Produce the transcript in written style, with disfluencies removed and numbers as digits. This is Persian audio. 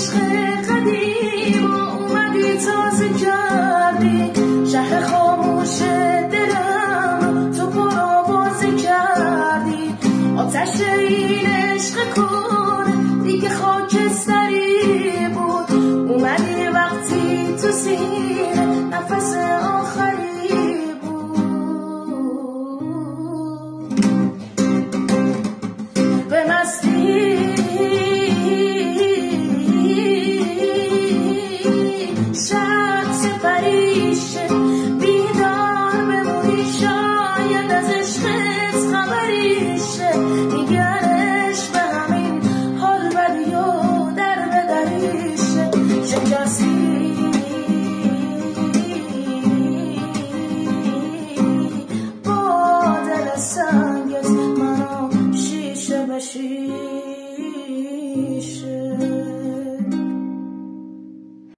عشق قدیم و اومدی تازه کردی شهر خاموش دلم تو پرآوازه کردی آتش این عشق کن دیگه خاکستری بود اومدی وقتی تو سینه نفس آخری بود به مستی شب سپریشه بیدار بمونی شاید از عشقت خبریشه نگرش به همین حال بدی و در بدریشه شکستی با دل سنگت منو شیشه به شیشه